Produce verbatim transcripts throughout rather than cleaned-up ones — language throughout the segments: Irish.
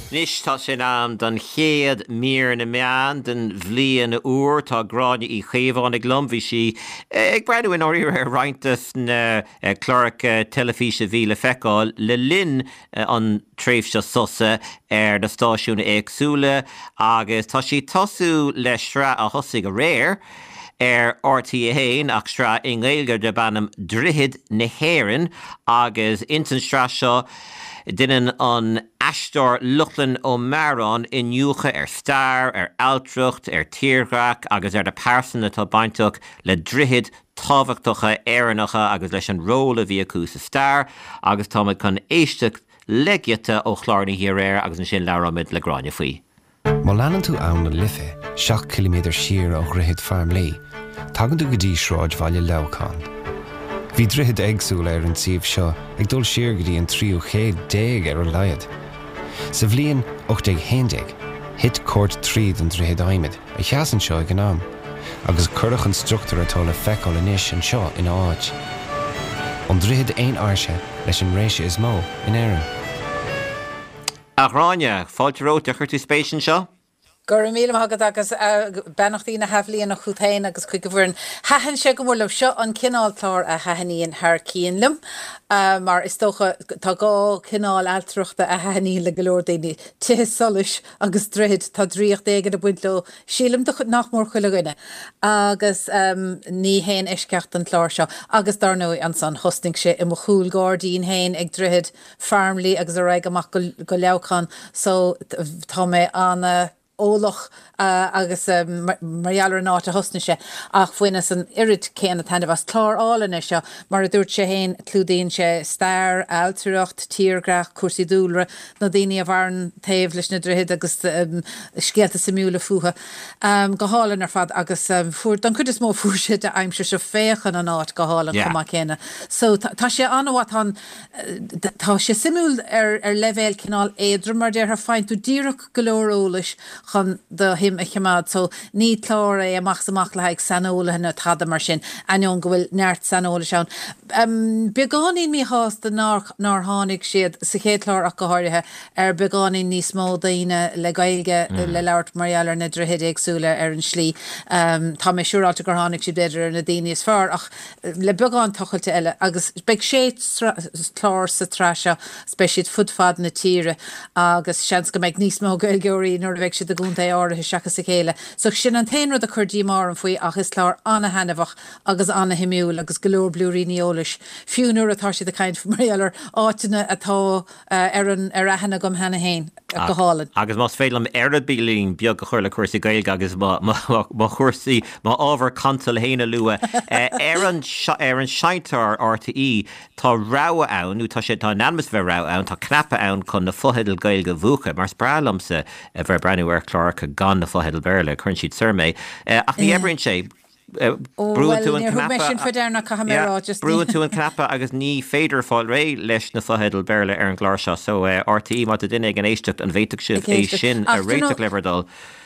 Nis tá sin am don chéad mír na meán den bhliain na úr tá gráine í chéomháin ag lom bhí si ag breadúin oríir ar rointas na clárach telefíse bhíle feicáil le linn an tréimhse sosa ar na stáisiúna éagsúla agus tá si tosú le sra a thosaigh a réir ar R T A ach sra in Gaeilge de bannam drihid na héireann agus intan sra seo Dinan an Astor Luchlin ó Maron in Newcha ar Star, ar Altrucht, ar Tíorgach, agus ar de Parson atá baintach le drihid tábhachtacha éireannacha agus leis an róla bhí acu sa Star, agus táid chun éisteach legiata ó chláirna hiaréir agus an sin leramid le gráine faoi. Má leanan tú ann na life, seach kilometr siar ó Grihid Farm Lea, tagann tú go dtí sráid bhaile leabhcán. Bhí drihid éagsúil ar an siomh seo ag dul siar go dtí an tríú chéad déag ar an laiad. Sa bhliain ochtaigh héindeag, hit cuairt tríd an drihid aimid a cheasan seo ag an am, agus curach an struchtúr atá le feiceáil inis an seo in áid. An drihid aon airse leis an réise is mó in éireann. A Ráine, fáilte róta chuirtú spéisian seo? Gur míle agad agus benachtaí na haflíon nach chutain agus chuig go bhfurin hahan sé go bhfuil le seo an cináltlár a hahaníon thar cíanlim mar is tócha tá gá cinál altruachta a hahaníon le golóir daoine tithe solis agus drihid tá dríocht déagad a buint le sílim nach mór chuile gine agus ní héin isceart an tlár seo agus darnú an san hosting sé i mo chúil gádaíon héin ag drihid farmlí agus a raig amach go leabhcán so tá mé an ólach uh, agus uh, marialar náit a hosna sé ach fuine san irid céan a tanna bhas clár álanna seo mar a dúirt sé héin clúdaíonn sé Star, Altrucht, Tíorgach, Cuasaí Dúlra na daoine a bharan taobh leis na drihid agus um, scialta sa miúla fuha um, go hálan ar fad agus um, fuair don chud is mó fuair de aimse se féchan an áit go hálan yeah. Chumá céine so tá sé anhhat an tá sé simúil ar, ar levéil cinál éadra mar déir ar fáin tú díreach golórólis chun de him a chimad so ní chlár é amach samach le ag sanóla hena tada mar sin anion go bhfuil neart sanóla seán. Um, begánín mí hás de nar hánig siad sa chéadlár ach go háirithe ar begánín níos mó daoine le Gaeilge mm. le leabhart marialar na drihid éagsúla ar an slí um, tá mé siúráilta gur hánig si beidir na daoine is fearr ach le beagán tochailte eile agus beag sé chlár sa traseo speisiad fudfad na tíre agus seans go méid níos mó Gaeilgeoirí nuair a bheith si gúnta áirithe seachas sa chéile. So sin an tain rud a chuirdí mar an faoi ach is clár anna hanamhach agus anna himiúil agus golóir blúríníolais. Fiúnúir atá si a caint marialar áitina atá ar an ar ahanana gom hena héin go hálan. Agus más félam airad bílín beag go chuir le cuasaí Gaeilge agus má chuirsaí má ábhar canta le héine lua. Ar an seintar R T E tá ráha ann, ú tá sé tá nemas bheith rá ann, tá knappa ann chun na fotheidil Gaeilge bhuacha, mar sprálamsa a bheith breanúir clárcha gan na fotheidil beirle chun siad surmé. Ach ní ebrin sé brúin tú an knappa brúin tú an knappa agus ní féidir fáil ré leis na fotheidil beirle ar an gláir seo so R T E má a duine ag an éisteacht an bhéiteach sibh é sin a réiteach lebardal.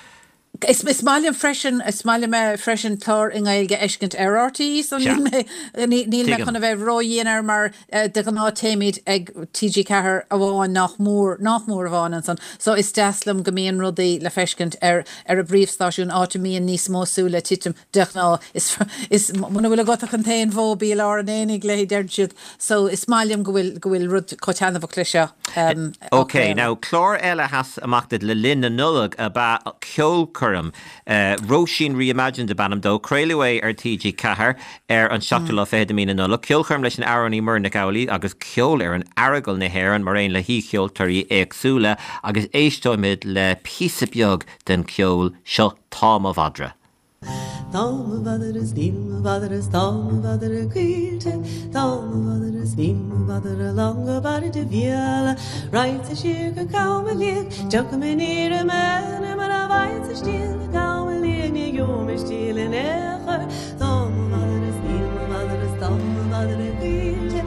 Is is málim freisin is málim freisin chlár in Gaeilge eiscint ar R T E so níl me níl me chun a bheith roiíonar mar de an ná téimiid ag T G Cahir a bháin nach mór nach mór bháin an son so is deaslam go míon rudaí le feiscint ar ar a bríomhstáisiún átamíon níos mósúla titim deach ná is is muna bhfuil a gotach an tain bhó bíal á an énig le deir siad so is málim go bhfuil go bhfuil rud coiteanamh clise um okay now chlár eile has amachtaid le linn na nullag a ba ceol Curram. Uh, Roisin reimagined the Banam do Creilway ar T G Cahir ar an seachtal fedamína nula Kilchurm leis an araní mur na gaulaí agus ceol ar an aragal na héan mar ein le hí ceol tarí éagsúla agus éistóimid le písa beag den ceol seo tám a bhadra. Táma bhadar is níma bhadar is táma bhadar a cuilte táma bhadar is níma bhadar a langa bhadar de bhéala right a siar go cáma líag teach am in éir a man mar a bhaid a stíl cáma líag ní gjóm is stíl in échar táma bhadar is níma bhadar is táma bhadar a cuilte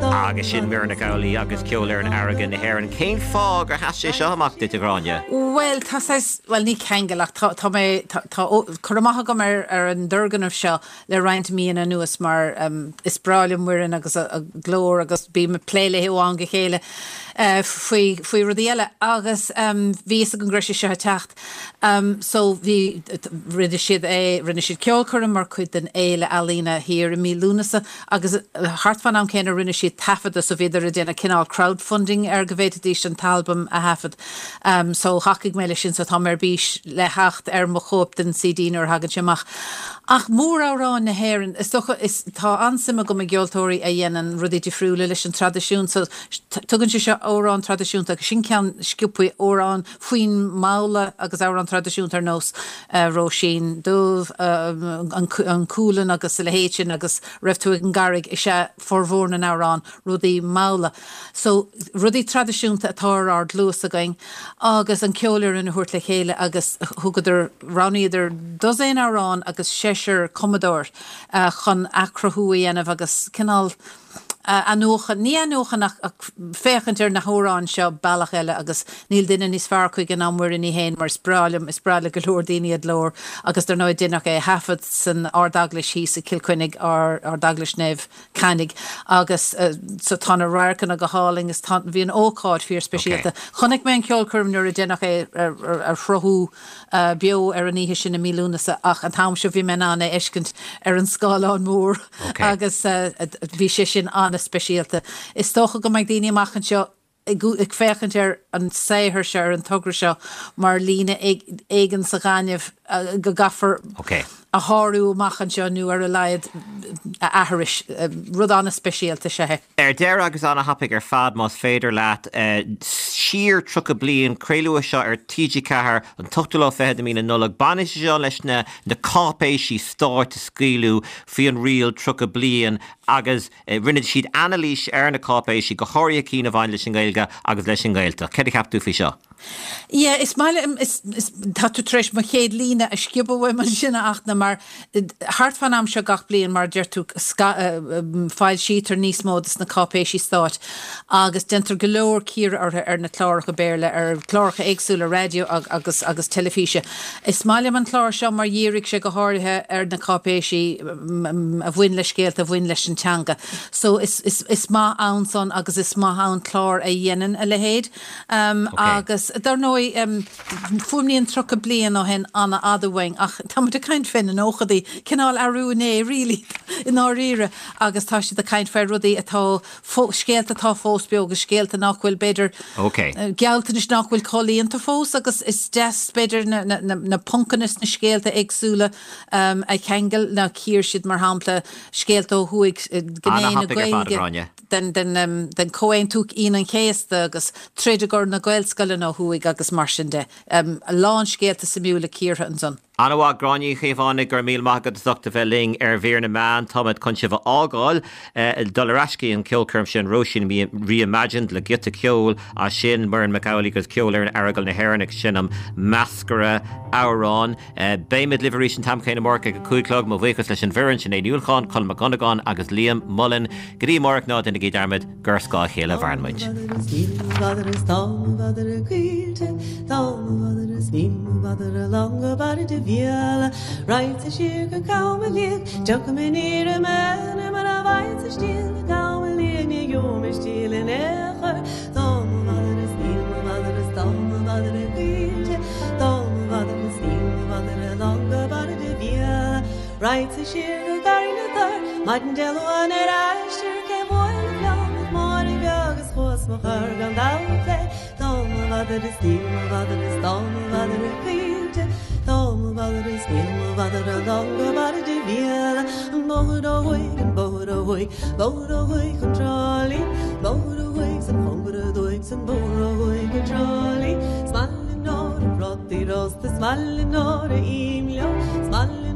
agus sin Myrna Cowley agus ceolar an Aragon na Heran céin fág ar has sé seo amach dit a gráine. Well, tá sais, well, ní cengelach, tá mé, tá chuamacha go mar ar an durgan of seo le roiint míon a nuas mar um, is brálim muirin agus a, a glór agus bí me pléile hiúán go chéile uh, faoi rudí eile agus um, ví a an grisise seo techt. Um, so bhí rinne siad é rinne siad ceolcurm mar chuid den éile alína hir i mí lúnasa agus hartfan am céine rinne siad tafada so bhíidir a déna cinál crowdfunding ar go bhéad dís an talbum a hafad. Um, so hacaigh méile sin sa tá mar bís le hacht ar mo chóp den C D ar hagan semach. Ach mór árán na Héireann is toch is tá ansima go me geoltóirí a dhéanaan rudí difriúla leis an tradiisiún so tugann si seo órán tradiisiúnta agus sin cean sciúpaí órán faoin mála agus árán tradiisiúnta ar nós uh, róisín dómh uh, an cúlan agus le héitin agus raibh tú an garig is se formhórna árán rudí mála. So rudí tradiisiúnta atá ar dlús a going agus an ceolir in thuirt le chéile agus thugadidir raníidir dosén árán agus séisiir Commodore uh, chun acrathúí anamh agus cinál Uh, anócha, ní anócha nach féchantir na hórán seo bailach eile agus níl duine níos fear chuig an amhar in í héin mar sprálim is sprála go leor daoine ad lór agus dar nóid duineach é hafad san ardaglis hí sa Kilcuinnig ar ardaglis nef canig agus uh, so tána raircan a go háling is bhí an ócáid fíor speisialta. Chonaic mé an ceolcurm nuair a duineach é ar, ar, ar frothú uh, bio ar an ihe sin na mílúnasa ach an tam seo bhí me anna eiscint ar an scáláin mór okay. agus uh, bhí sé sin an speisialta. Is tócha go meid daoine amachchan seo ag féchant ar an saothar seo ar an tugra seo mar lína éigean sa gáineh uh, go gafar okay. a háú amachchan seo nu ar a leiad a athris uh, rud anna speisialta sethe. Er déir agus anna hapig ar fad más féidir leat uh, sír tru a blion créilúa seo ar tíide cethir an tuchtú féhead a mína nulag banis seo leis na na cápéisí stáit a scrílú fi an rial tru a blion agus uh, rinne siad analís ar na cápéisí go háirí cí na bhain leis an gailge agus leis an gailta. Cedi capú fi seo? Ja, is meile is is dat tú treis ma chéad lína a skibbe man sinna achna mar hart fan am seo gach blion mar deir tú fáil sítar níos módas na cápéisí stáit agus dentar golóir cír ar, ar na chláracha béirle ar chláracha éagsúla radio ag, agus agus telefíse. Is meile man chlár seo mar dhéirigh sé go háirithe ar na cápéisí a bhfuin le scéalt a bhfuin leis an teanga. So is, is, is má ann son agus is má ann chlár a dhéanaan a lehéad um, okay. agus dar nói um, fumníon tro a blian ó hen anna adahhaing ach tá de kaint fin an óchadaí cinál arúné rilí in áíre agus tá si a kaint fer rudaí atá scéalt atá fós beag agus scéalt a nachhfuil beidir okay. uh, gealtan is nachhfuil cholíonnta fós agus is des beidir na, na, na, na puncanis na scéalta agsúla um, a chengel na cír siad mar hampla scéalt ó thuig uh, gnéin a gailge den den um, den coin túk ín an chéasta agus treidir gur na gailscaile ó thuig agus mar sin de um, a lán scéalta sa miúla cíortha an son. Anna gráinní chéháinnig gur míl maigad thugta bheling ar bhéar na man táid chun sibh ágáil dolarascí an ceolcurm sin roisin mí reimagined le gita ceol a sin mar an Macaulay gus ceol ar an Aragon na Héireann sinam meascara árán béimid liverí sin tamcéin na marca go cúiclog má bhuichas leis an bheirann sin é Niúlcháin Colm McGonaghan agus Liam Mullen gorí marc ná duna gé dermid gur scá chéile bharnmuid. Viela, right a sheer can come a lick, jump me near a man, and when I fight a still, come a lick, you're me still in air. Tom, mother is near, my mother is dumb, my mother is weird, Tom, mother is near, my mother is longer, but a viela, right a sheer can carry the third, Martin Jello and I sure can boil down with morning yogas, horse, my heart, and down play. Tom, my mother is near, my mother is dumb, my mother is weird. Tom vader is near, vader a longer body de viela, boat away and boat away, boat away controlling, boat away and boat away and boat away controlling, smiling or rotty roast, smiling or emilio, smiling.